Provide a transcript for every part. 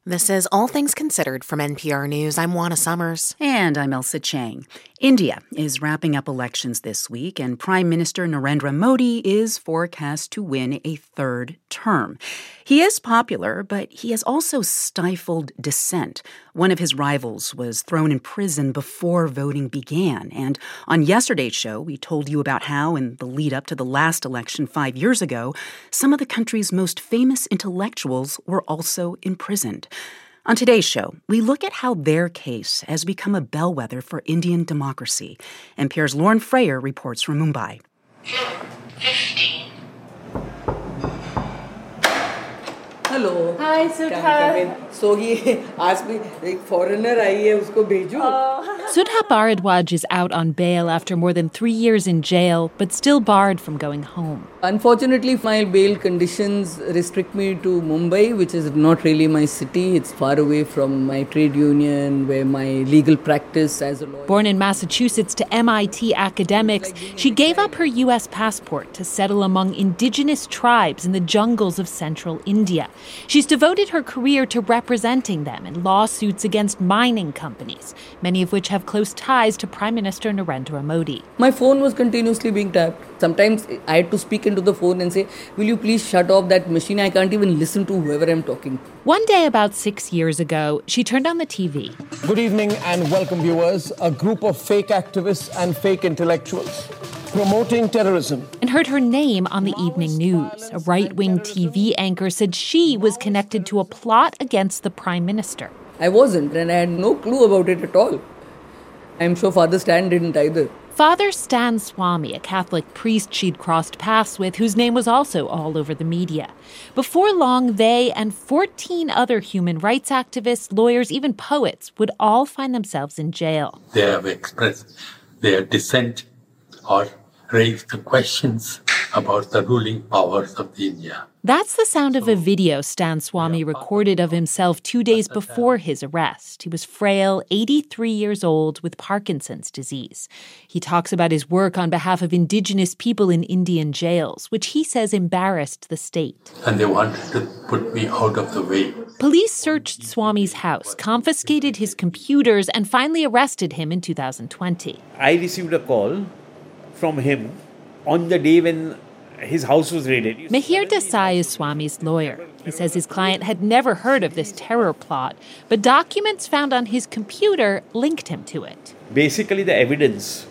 This is All Things Considered from NPR News. I'm Juana Summers. And I'm Elsa Chang. India is wrapping up elections this week, and Prime Minister Narendra Modi is forecast to win a third term. He is popular, but he has also stifled dissent. One of his rivals was thrown in prison before voting began. And on yesterday's show, we told you about how, in the lead up to the last election 5 years ago, some of the country's most famous intellectuals were also imprisoned. On today's show, we look at how their case has become a bellwether for Indian democracy. NPR's Lauren Freyer reports from Mumbai. 15. Hello. Hi, Can I come in? So he asked me, एक foreigner आई है उसको भेजूं? Sudha Bharadwaj is out on bail after more than 3 years in jail, but still barred from going home. Unfortunately, my bail conditions restrict me to Mumbai, which is not really my city. It's far away from my trade union, where my legal practice as a lawyer. Born in Massachusetts to MIT academics, she gave up her U.S. passport to settle among indigenous tribes in the jungles of central India. She's devoted her career to representing them in lawsuits against mining companies, many of which have close ties to Prime Minister Narendra Modi. My phone was continuously being tapped. Sometimes I had to speak into the phone and say, will you please shut off that machine? I can't even listen to whoever I'm talking to. One day about 6 years ago, she turned on the TV. Good evening and welcome, viewers. A group of fake activists and fake intellectuals promoting terrorism. And heard her name on the evening news. A right-wing TV anchor said she was connected to a plot against the prime minister. I wasn't, and I had no clue about it at all. I'm sure Father Stan didn't either. Father Stan Swamy, a Catholic priest she'd crossed paths with, whose name was also all over the media. Before long, they and 14 other human rights activists, lawyers, even poets would all find themselves in jail. They have expressed their dissent or raised the questions about the ruling powers of India. That's the sound of a video Stan Swamy recorded of himself 2 days before his arrest. He was frail, 83 years old, with Parkinson's disease. He talks about his work on behalf of indigenous people in Indian jails, which he says embarrassed the state. And they wanted to put me out of the way. Police searched Swamy's house, confiscated his computers, and finally arrested him in 2020. I received a call from him on the day when his house was raided. Mihir Desai is Swamy's lawyer. He says his client had never heard of this terror plot, but documents found on his computer linked him to it. Basically, the evidence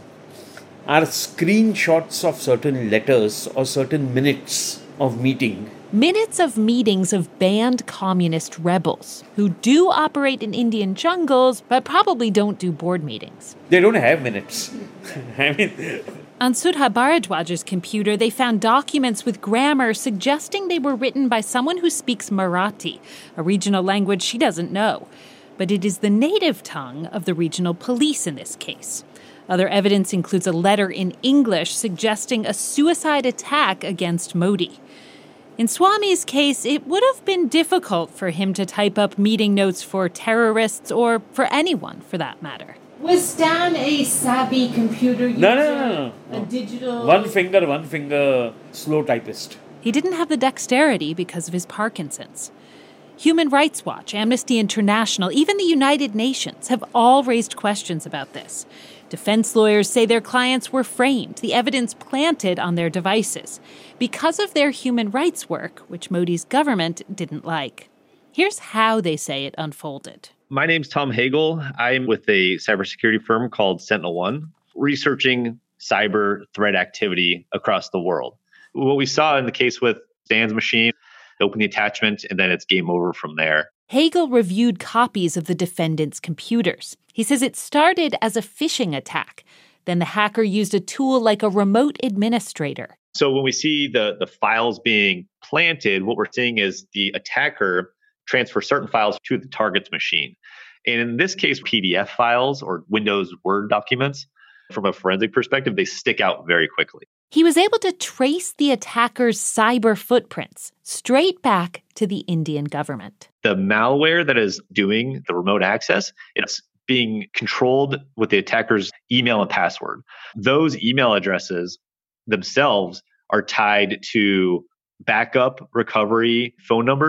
are screenshots of certain letters or certain minutes of meeting. Minutes of meetings of banned communist rebels who do operate in Indian jungles, but probably don't do board meetings. They don't have minutes. I mean... On Sudha Bharadwaj's computer, they found documents with grammar suggesting they were written by someone who speaks Marathi, a regional language she doesn't know. But it is the native tongue of the regional police in this case. Other evidence includes a letter in English suggesting a suicide attack against Modi. In Swamy's case, it would have been difficult for him to type up meeting notes for terrorists or for anyone, for that matter. Was Stan a savvy computer user? No. A digital... One finger, slow typist. He didn't have the dexterity because of his Parkinson's. Human Rights Watch, Amnesty International, even the United Nations have all raised questions about this. Defense lawyers say their clients were framed, the evidence planted on their devices, because of their human rights work, which Modi's government didn't like. Here's how they say it unfolded. My name's Tom Hagel. I'm with a cybersecurity firm called SentinelOne, researching cyber threat activity across the world. What we saw in the case with Stan's machine, open the attachment, and then it's game over from there. Hagel reviewed copies of the defendant's computers. He says it started as a phishing attack. Then the hacker used a tool like a remote administrator. So when we see the files being planted, what we're seeing is the attacker transfer certain files to the target's machine. And in this case, PDF files or Windows Word documents, from a forensic perspective, they stick out very quickly. He was able to trace the attacker's cyber footprints straight back to the Indian government. The malware that is doing the remote access, it's being controlled with the attacker's email and password. Those email addresses themselves are tied to backup recovery phone numbers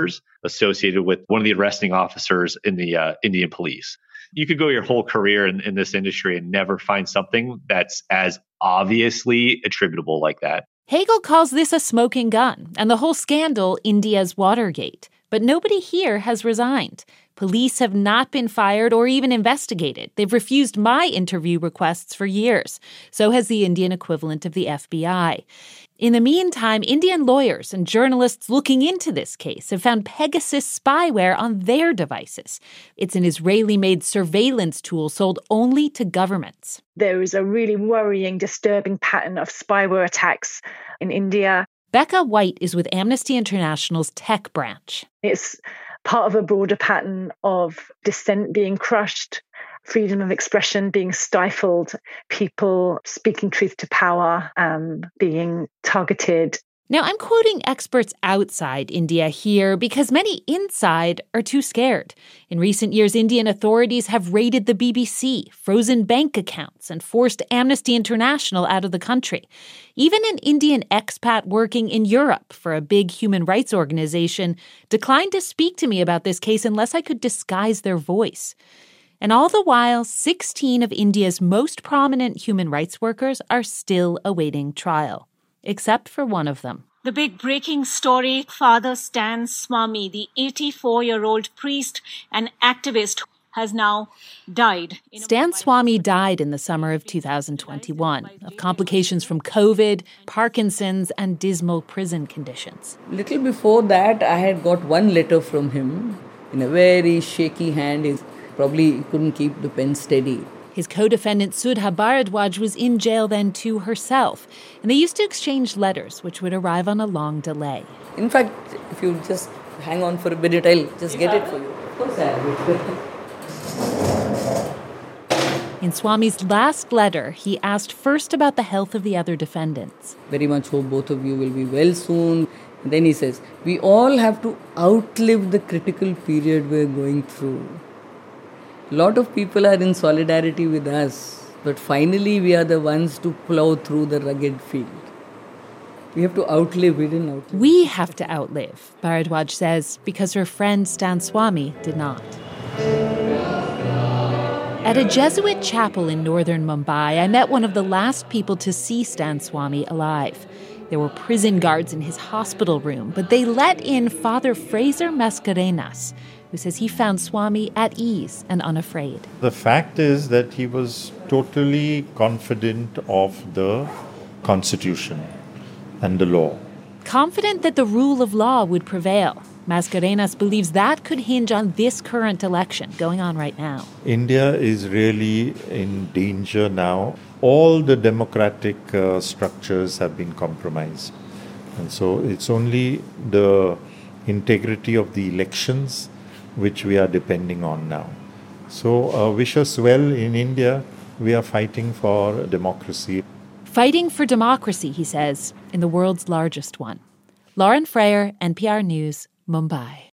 associated with one of the arresting officers in the Indian police. You could go your whole career in this industry and never find something that's as obviously attributable like that. Hagel calls this a smoking gun, and the whole scandal India's Watergate. But nobody here has resigned. Police have not been fired or even investigated. They've refused my interview requests for years. So has the Indian equivalent of the FBI. In the meantime, Indian lawyers and journalists looking into this case have found Pegasus spyware on their devices. It's an Israeli-made surveillance tool sold only to governments. There is a really worrying, disturbing pattern of spyware attacks in India. Becca White is with Amnesty International's tech branch. It's part of a broader pattern of dissent being crushed, freedom of expression being stifled, people speaking truth to power being targeted. Now, I'm quoting experts outside India here because many inside are too scared. In recent years, Indian authorities have raided the BBC, frozen bank accounts, and forced Amnesty International out of the country. Even an Indian expat working in Europe for a big human rights organization declined to speak to me about this case unless I could disguise their voice. And all the while, 16 of India's most prominent human rights workers are still awaiting trial. Except for one of them. The big breaking story, Father Stan Swami, the 84-year-old priest and activist, has now died. Stan Swami died in the summer of 2021 of complications from COVID, Parkinson's, and dismal prison conditions. Little before that, I had got one letter from him in a very shaky hand. He probably couldn't keep the pen steady. His co-defendant Sudha Bharadwaj was in jail then too herself, and they used to exchange letters which would arrive on a long delay. In fact, if you just hang on for a minute, I'll just get it for you. Of course I have it. In Swami's last letter, he asked first about the health of the other defendants. Very much hope both of you will be well soon. And then he says, we all have to outlive the critical period we're going through. A lot of people are in solidarity with us, but finally we are the ones to plow through the rugged field. We have to outlive, we didn't outlive. We have to outlive, Bharadwaj says, because her friend Stan Swami did not. At a Jesuit chapel in northern Mumbai, I met one of the last people to see Stan Swami alive. There were prison guards in his hospital room, but they let in Father Fraser Mascarenhas, who says he found Swami at ease and unafraid. The fact is that he was totally confident of the Constitution and the law. Confident that the rule of law would prevail. Mascarenhas believes that could hinge on this current election going on right now. India is really in danger now. All the democratic structures have been compromised. And so it's only the integrity of the elections which we are depending on now. So wish us well in India. We are fighting for democracy. Fighting for democracy, he says, in the world's largest one. Lauren Freyer, NPR News, Mumbai.